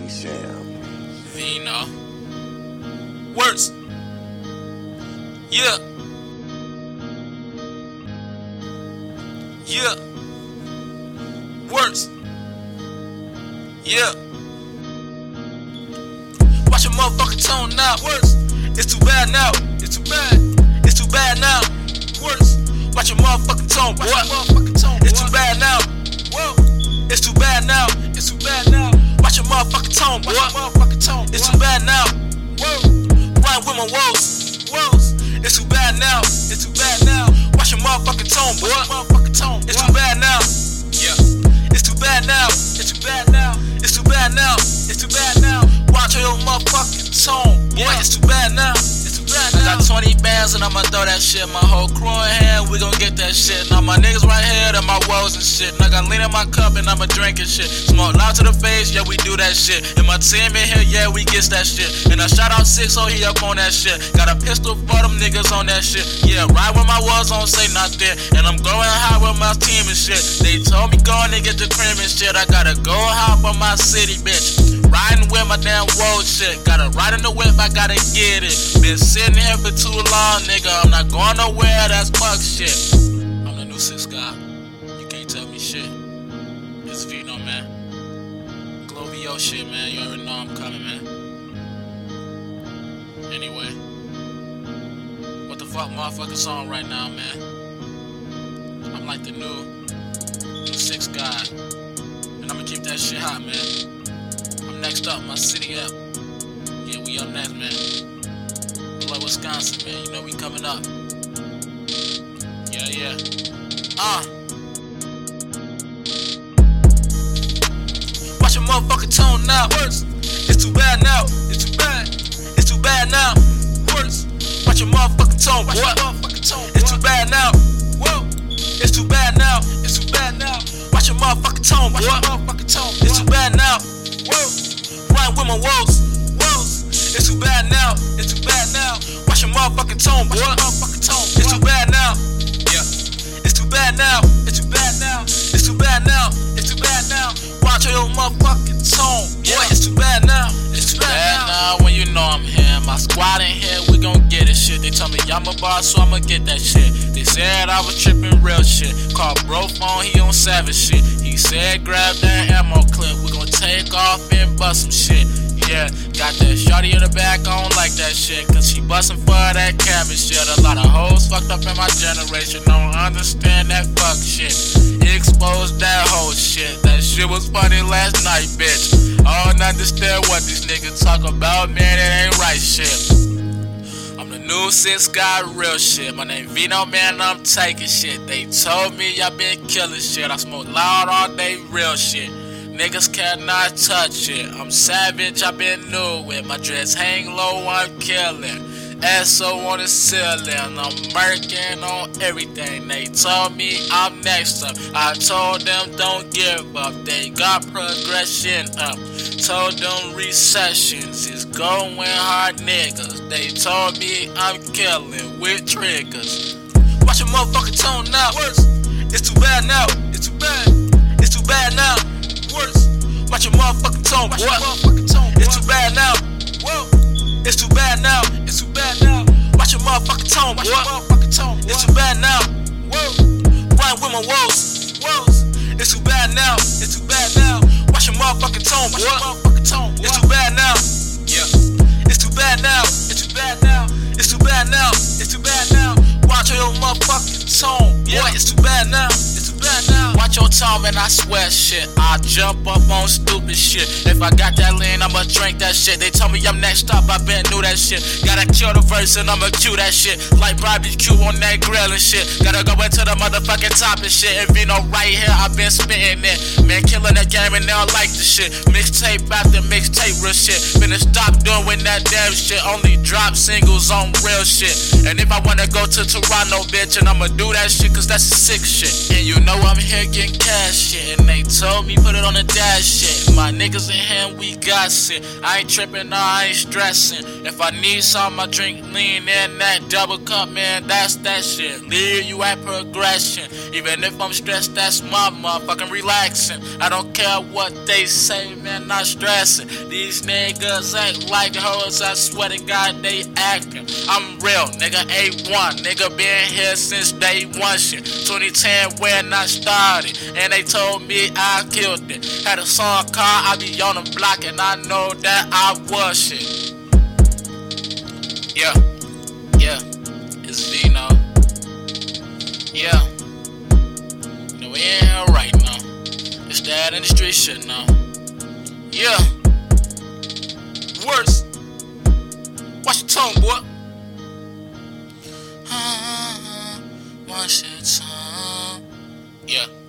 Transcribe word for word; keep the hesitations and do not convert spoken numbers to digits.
Sam. Vino. Worse. Yeah. Yeah. Worse. Yeah. Watch your motherfucking tone now. Worse. It's too bad now. It's too bad. It's too bad now. Worse. Watch your motherfucking tone, boy. It's too bad now. Whoa. It's too bad now. It's too bad now. Watch your motherfucking tone, boy. It's too bad now. Whoa. Rhyme with my woes. Woes. It's too bad now. It's too bad now. Watch your motherfucking tone, boy. It's too bad now. Yeah. It's too bad now. It's too bad now. It's too bad now. It's too bad now. Watch your motherfucking tone, boy. It's too bad now. It's too bad now. I got twenty bands and I'ma throw that shit. My whole crew in hand, we gon' get that shit. Now my niggas right here, they're my woes and shit. And I got lean in my cup and I'ma drink and shit. Smoke loud to the face, yeah, we do that shit. And my team in here, yeah, we gets that shit. And I shout out six, oh, he up on that shit. Got a pistol for them niggas on that shit. Yeah, right where my was on, say nothing. And I'm going high with my team and shit. They told me go and get the cream and shit. I gotta go hop on my city, bitch. Riding with my damn woe shit. Gotta ride in the whip, I gotta get it. Been sitting here for too long, nigga. I'm not going nowhere, that's fuck shit. I'm the new six guy. You can't tell me shit. It's Vino, man. Glovio shit, man. You already know I'm coming, man. Anyway. What the fuck motherfucking song right now, man? I'm like the new, new six guy. And I'ma keep that shit hot, man. I'm next up, my city up. Yeah, we up next, man. Like Wisconsin, man, you know we coming up. Yeah, yeah. Uh. Watch your motherfucking tone now. Worse. It's too bad now. It's too bad. It's too bad now. Worse. Watch your motherfucking tone, boy. It's too bad now. Whoa. It's too bad now. It's too bad now. Watch your motherfucking tone, boy. It's too bad now. Whoa. Rhyme with my woes. It's too bad now. It's too bad now. Watch your motherfucking tone, boy. It's too bad now. Yeah. It's too bad now. It's too bad now. It's too bad now. It's too bad now. Watch your motherfucking tone, boy. It's too bad now. It's too bad now. When you know I'm here, my squad in here, we gon' get it shit. They told me I'm a boss, so I'ma get that shit. They said I was tripping real shit. Call bro phone, he on savage shit. He said grab that ammo clip, we gon' take off and bust some shit. Yeah, got that shorty in the back, I don't like that shit. Cause she bustin' for that cabin shit. A lot of hoes fucked up in my generation, don't understand that fuck shit. Exposed that whole shit. That shit was funny last night, bitch. I don't understand what these niggas talk about, man, it ain't right shit. I'm the new six guy, real shit. My name Vino, man, I'm taking shit. They told me I been killing shit. I smoke loud all day, real shit. Niggas cannot touch it. I'm savage, I been new with my dress hang low, I'm killing. S O on the ceiling, I'm murking on everything. They told me I'm next up. I told them don't give up. They got progression up. Told them recessions is going hard, niggas. They told me I'm killing with triggers. Watch your motherfucking tone now. Worse. It's too bad now. It's too bad. It's too bad now. Worse. Watch your motherfucking tone, boy. It's too bad now. Whoa. It's too bad now. It's too bad now. Watch your motherfucking tone, boy. It's too bad now. Whoa. Rhyme with my woes. Woes. It's too bad now. It's too bad now. Watch your motherfucking tone, boy. It's too bad now. Yeah. It's too bad now. It's too bad now. It's too bad now. It's too bad now. Watch your motherfucking tone, boy. It's too bad now. Now. Watch your tone, man, I swear shit. I jump up on stupid shit. If I got that lean, I'ma drink that shit. They told me I'm next up, I been knew that shit. Gotta kill the verse and I'ma cue that shit. Like barbecue on that grill and shit. Gotta go into the motherfucking top and shit. And Vino right here, I been spitting it. Man, killing that game and they don't like the shit. Mixtape after mixtape, real shit. Finna stop doing that damn shit. Only drop singles on real shit. And if I wanna go to Toronto, bitch, and I'ma do that shit, cause that's sick shit. And you know I'm here getting in cash shit, and they told me put it on the dash shit. My niggas in here, we got shit. I ain't tripping, no, I ain't stressing. If I need something, I drink lean in that double cup, man, that's that shit. Leave you at progression. Even if I'm stressed, that's my motherfucking relaxing. I don't care what they say, man, not stressing. These niggas act like hoes, I swear to God, they acting. I'm real, nigga, A one, nigga, been here since day one shit. twenty ten when I started, and they told me I killed it. Had a song called I Be On The Block, and I know that I was shit. Yeah, yeah, it's Vino. Yeah, you know we ain't here right now. It's that in the street shit now. Yeah, worse. Watch your tone, boy. Uh, watch your tone. Yeah.